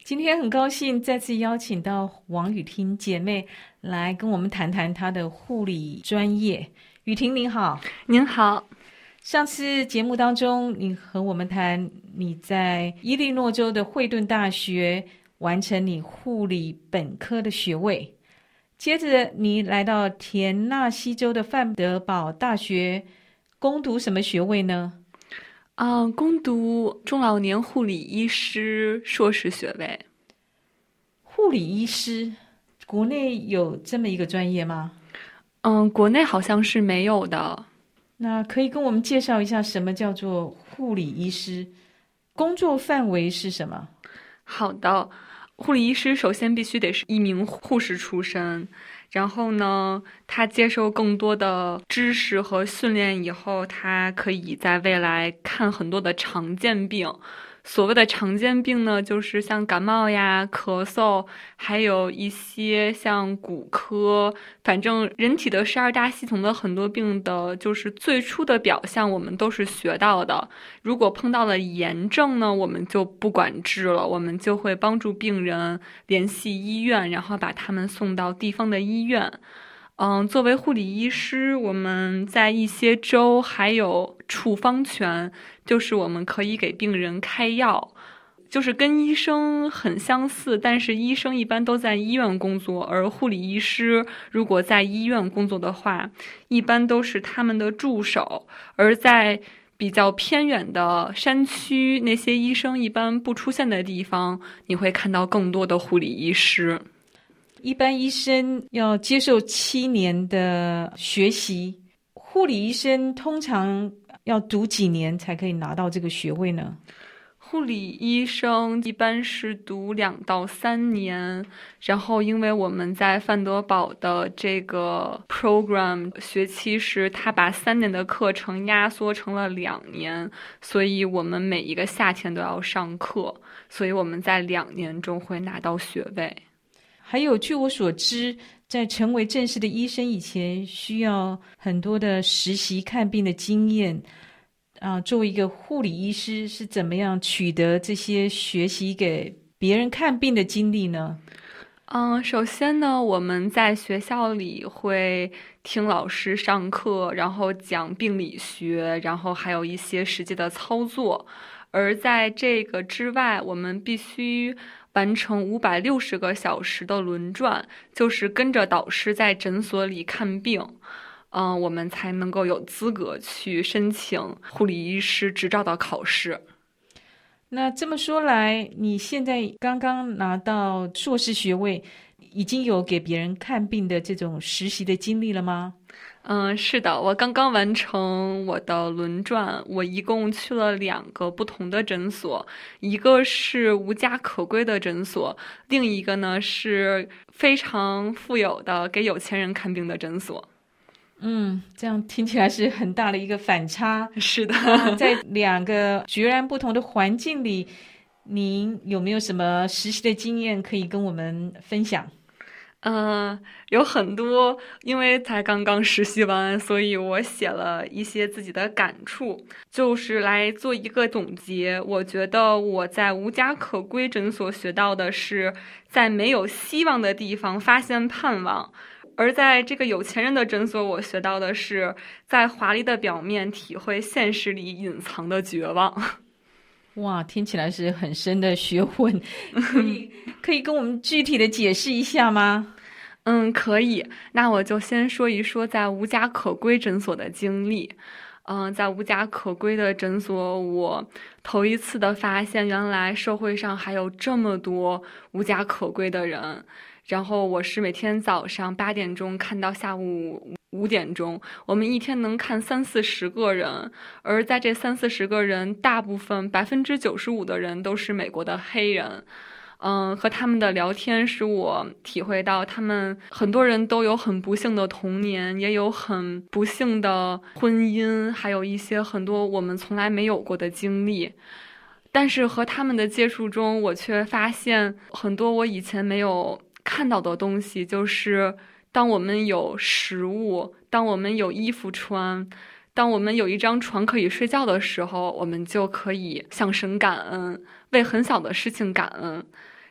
今天很高兴再次邀请到王雨婷姐妹来跟我们谈谈她的护理专业。雨婷您好。 您好。 上次节目当中你和我们谈你在伊利诺州的惠顿大学完成你护理本科的学位，接着你来到田纳西州的范德堡大学攻读什么学位呢？ 攻读中老年护理医师硕士学位。 护理医师，国内有这么一个专业吗？ 国内好像是没有的。 那可以跟我们介绍一下什么叫做护理医师？工作范围是什么？ 好的，护理医师首先必须得是一名护士出身，然后呢，他接受更多的知识和训练以后，他可以在未来看很多的常见病。所谓的常见病呢，就是像感冒呀、咳嗽，还有一些像骨科，反正人体的12大系统的很多病的，就是最初的表象我们都是学到的。如果碰到了炎症呢，我们就不管治了，我们就会帮助病人联系医院，然后把他们送到地方的医院。作为护理医师，我们在一些州还有处方权，就是我们可以给病人开药，就是跟医生很相似，但是医生一般都在医院工作，而护理医师如果在医院工作的话，一般都是他们的助手，而在比较偏远的山区，那些医生一般不出现的地方，你会看到更多的护理医师。 一般医生要接受7年的学习，护理医生通常要读几年才可以拿到这个学位呢？ 护理医生一般是读2到3年，然后因为我们在范德堡的这个 program 学期是他把3年的课程压缩成了2年，所以我们每一个夏天都要上课，所以我们在2年中会拿到学位。 还有，据我所知，在成为正式的医生以前，需要很多的实习看病的经验。作为一个护理医师，是怎么样取得这些学习给别人看病的经历呢？ 首先呢，我们在学校里会听老师上课，然后讲病理学，然后还有一些实际的操作。而在这个之外，我们必须完成560个小时的轮转，就是跟着导师在诊所里看病，我们才能够有资格去申请护理医师执照的考试。 那这么说来，你现在刚刚拿到硕士学位，已经有给别人看病的这种实习的经历了吗？ 是的，我刚刚完成我的轮转，我一共去了2个不同的诊所，一个是无家可归的诊所，另一个呢是非常富有的给有钱人看病的诊所。 这样听起来是很大的一个反差。 是的。 在2个截然不同的环境里，您有没有什么实习的经验可以跟我们分享？ 有很多，因为才刚刚实习完，所以我写了一些自己的感触，就是来做一个总结。我觉得我在无家可归诊所学到的是，在没有希望的地方发现盼望。而在这个有钱人的诊所，我学到的是在华丽的表面体会现实里隐藏的绝望。 哇，听起来是很深的学问，可以跟我们具体的解释一下吗？ 可以。那我就先说一说在无家可归诊所的经历。在无家可归的诊所，我头一次的发现，原来社会上还有这么多无家可归的人。然后我是每天早上8点钟看到下午5点钟，我们一天能看30-40个人，而在这30-40个人，大部分95%的人都是美国的黑人。和他们的聊天使我体会到，他们很多人都有很不幸的童年，也有很不幸的婚姻，还有一些很多我们从来没有过的经历。但是和他们的接触中，我却发现很多我以前没有看到的东西，就是当我们有食物，当我们有衣服穿，当我们有一张床可以睡觉的时候，我们就可以向神感恩，为很小的事情感恩。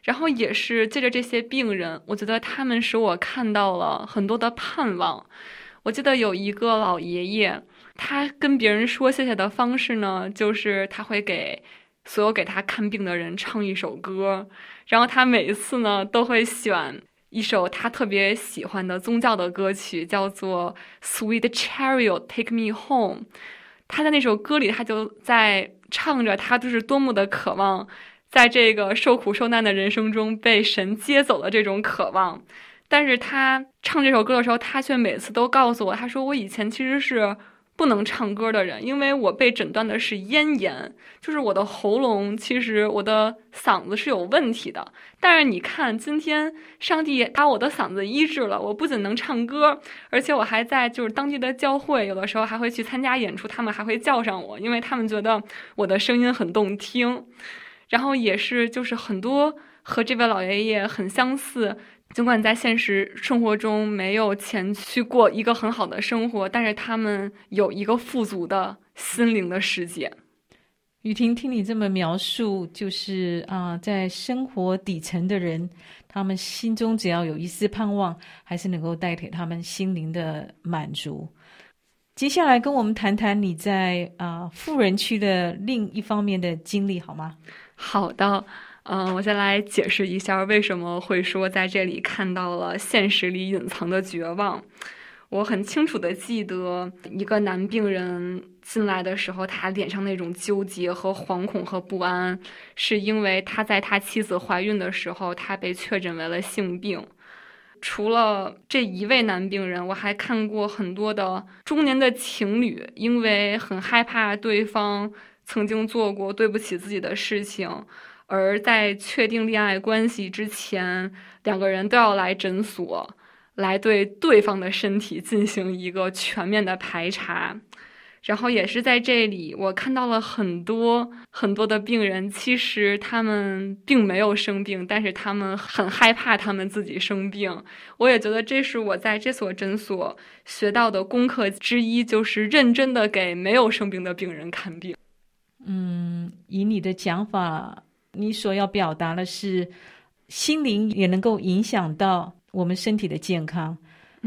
然后也是借着这些病人，我觉得他们使我看到了很多的盼望。我记得有一个老爷爷，他跟别人说谢谢的方式呢，就是他会给所有给他看病的人唱一首歌，然后他每一次呢都会选一首他特别喜欢的宗教的歌曲，叫做 Sweet Chariot Take Me Home。 他在那首歌里，他就在唱着他就是多么的渴望在这个受苦受难的人生中被神接走的这种渴望。但是他唱这首歌的时候，他却每次都告诉我，他说我以前其实是不能唱歌的人，因为我被诊断的是咽炎，就是我的喉咙，其实我的嗓子是有问题的。但是你看，今天上帝把我的嗓子医治了，我不仅能唱歌，而且我还在就是当地的教会，有的时候还会去参加演出，他们还会叫上我，因为他们觉得我的声音很动听。然后也是就是很多和这位老爷爷很相似，尽管在现实生活中没有钱去过一个很好的生活，但是他们有一个富足的心灵的世界。 雨婷，听你这么描述，就是在生活底层的人，他们心中只要有一丝盼望，还是能够带给他们心灵的满足。接下来跟我们谈谈你在富人区的另一方面的经历好吗？ 好的，我先来解释一下为什么会说在这里看到了现实里隐藏的绝望。我很清楚地记得一个男病人进来的时候，他脸上那种纠结和惶恐和不安，是因为他在他妻子怀孕的时候，他被确诊为了性病。除了这一位男病人，我还看过很多的中年的情侣，因为很害怕对方曾经做过对不起自己的事情，而在确定恋爱关系之前，两个人都要来诊所，来对对方的身体进行一个全面的排查。然后也是在这里，我看到了很多很多的病人，其实他们并没有生病，但是他们很害怕他们自己生病。我也觉得这是我在这所诊所学到的功课之一，就是认真的给没有生病的病人看病。 以你的讲法，你所要表达的是心灵也能够影响到我们身体的健康。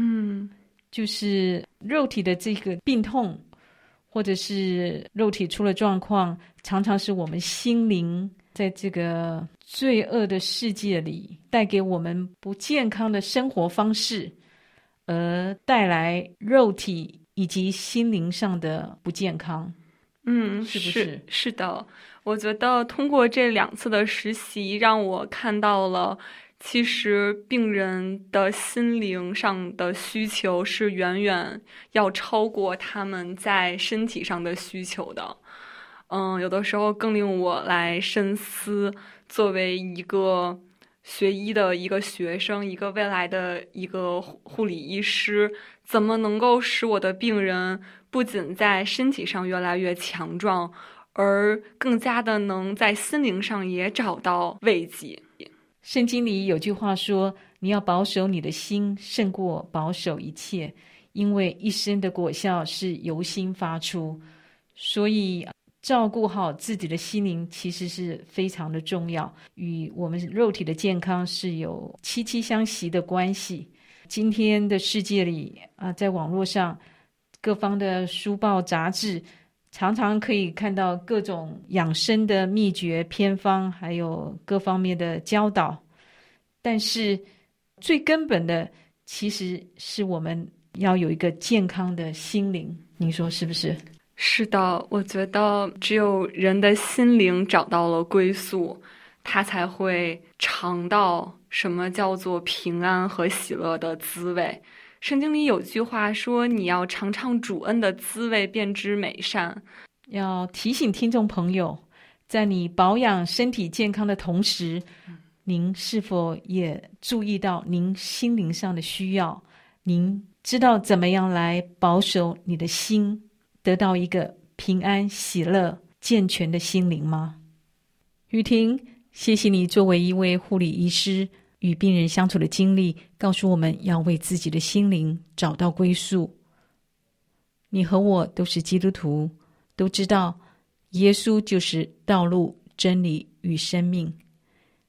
就是肉体的这个病痛，或者是肉体出了状况，常常是我们心灵在这个罪恶的世界里带给我们不健康的生活方式，而带来肉体以及心灵上的不健康。是不是？ 是的，我觉得通过这2次的实习，让我看到了其实病人的心灵上的需求是远远要超过他们在身体上的需求的。有的时候更令我来深思，作为一个学医的一个学生，一个未来的一个护理医师，怎么能够使我的病人不仅在身体上越来越强壮，而更加的能在心灵上也找到慰藉。 圣经里有句话说，你要保守你的心胜过保守一切，因为一生的果效是由心发出。所以照顾好自己的心灵其实是非常的重要，与我们肉体的健康是有息息相惜的关系。今天的世界里在网络上各方的书报杂志，常常可以看到各种养生的秘诀偏方，还有各方面的教导。但是最根本的其实是我们要有一个健康的心灵，您说是不是？ 是的，我觉得只有人的心灵找到了归宿，他才会尝到什么叫做平安和喜乐的滋味。圣经里有句话说，你要尝尝主恩的滋味，便知美善。 要提醒听众朋友，在你保养身体健康的同时，您是否也注意到您心灵上的需要？您知道怎么样来保守你的心，得到一个平安、喜乐、健全的心灵吗？雨婷，谢谢你作为一位护理医师与病人相处的经历，告诉我们要为自己的心灵找到归宿。你和我都是基督徒，都知道耶稣就是道路、真理与生命。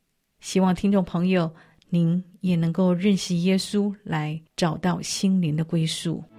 希望听众朋友您也能够认识耶稣，来找到心灵的归宿。